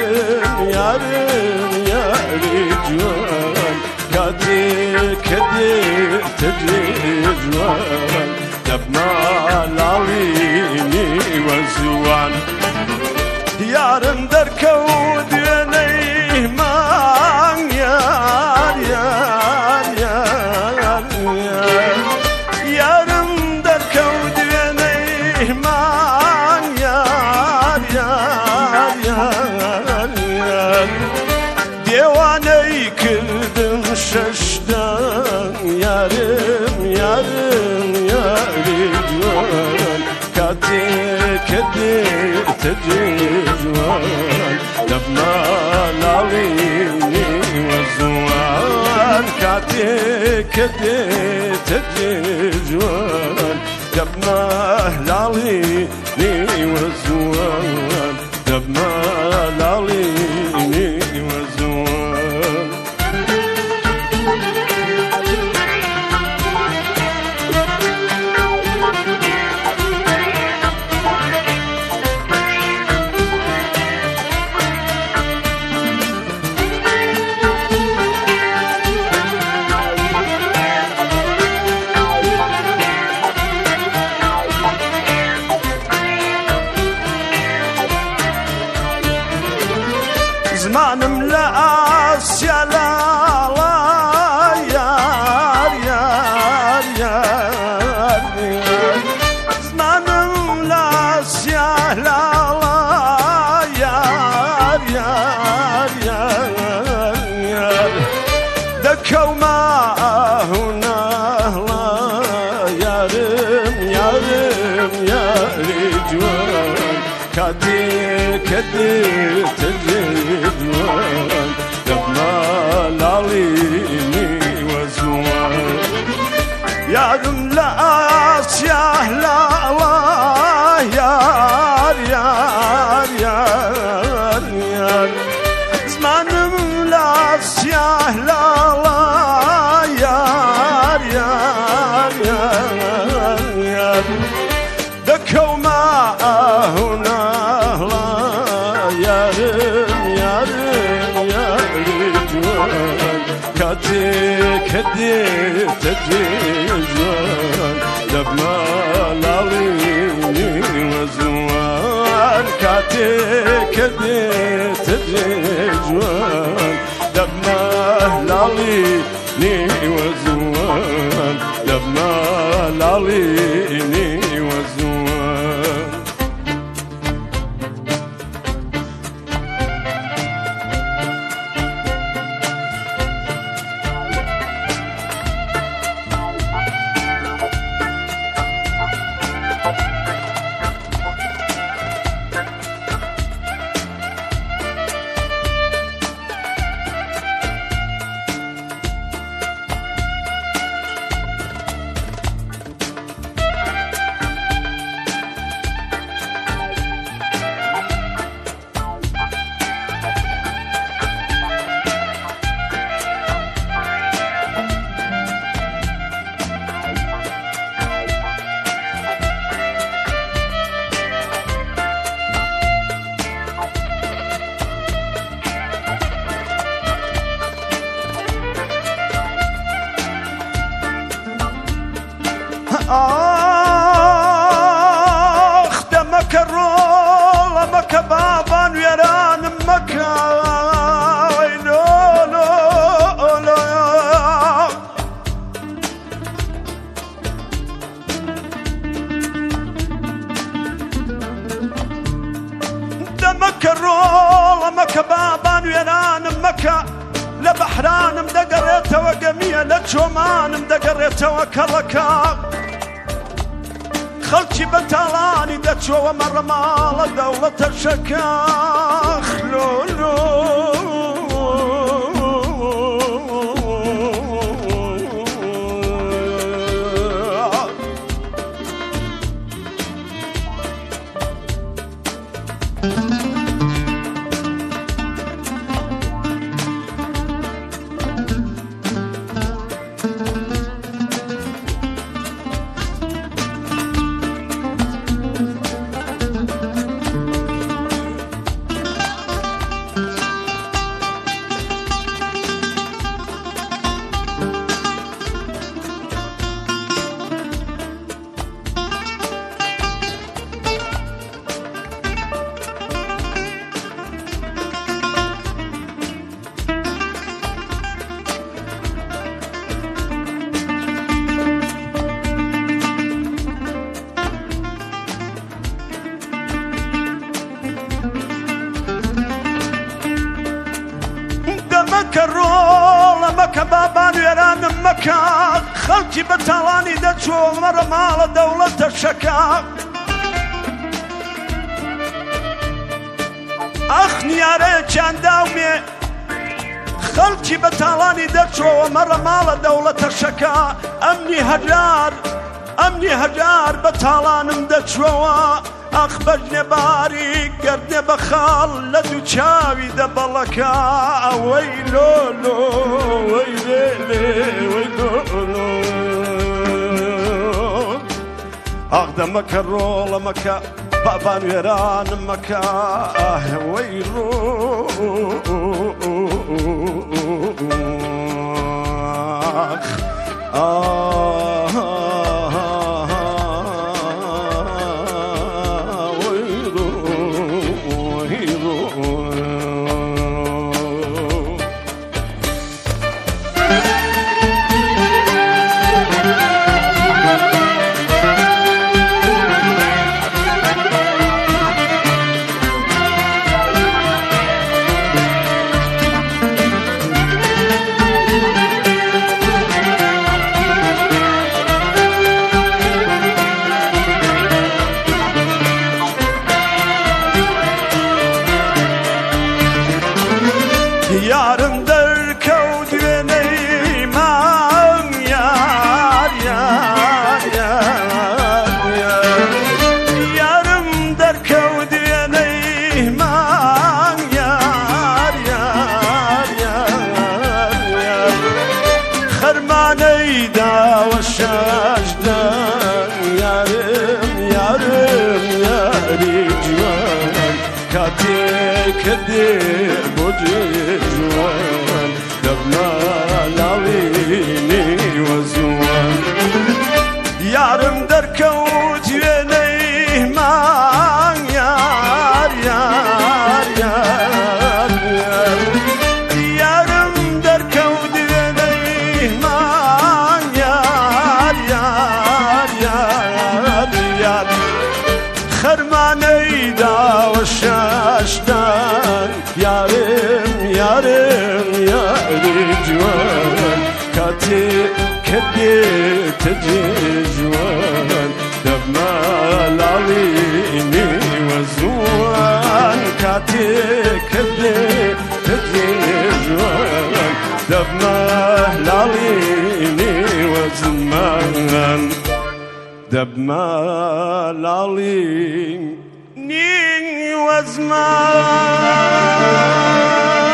yarım yari جوان كدر تدري جوان دبنا العليني والزوان يارم دركود ينيه مان يار يار يار يار يارم دركود ينيه مان يار يار يار يار ديواني كردم ششدان يارم يارم ياري جوان كدر تدري جوان دبنا العليني والزوان كدر تدري جوان دبنا العليني والزوان دبنا العليني والزوان زمانم لآسيا لا لا يار يار يار زمانم لآسيا لا لا يار يار يار دكو ما هنا لا يارم يارم ياري جوان كدر تجدوان دبنا العليني والزوان يارم لآسيا لا لا يار يار يار يار زمانم لآسيا لا لا يار يار يار يار دكو ما هنا يارم يارم ياري جوان كدر تدري جوان دبنا العليني والزوان كدر تدري جوان دبنا العليني والزوان دبنا العليني والزوان دمك الرول مك بابا ويران مكة ويلو لو لو دمك الرول مك بابا ويران مكة لبحران مدقريته وقمية لجومان مدقريته وكركا خلشي بتالاني دتشو ومر مال دولة الشكاخ لولو كالرول مكة بابان ويران مكة خلقي بتالاني دجو مرة مال دولة الشكا أخنياري كان داومي خلقي بتالاني دجو مرة مال دولة الشكا أمني هجار بتالانم دجو أخبرني باري قردني بخال لدو شاوي دبلكا ويلولو ويلولو أقدمك الرول مكا بابان ويران مكا ويلو Yarım der kavdüne imam yar yar yar yar Yarım der kavdüne imam yar yar yar yar Kharmaney da ve şajdan yarım yarım yari civan Katek edir bu جوان دبنا لاويني وزوان يارم دركوت ينيه مان يار يار يار يار يارم دركوت ينيه مان يار يار يار يار خرماني دا وشاشتان يارم ياري جوان كاتي كدي تجي جوان دبنا لاليني وزوان كاتي كدي تجي جوان دبنا لاليني وزمان دبنا لاليني وزمان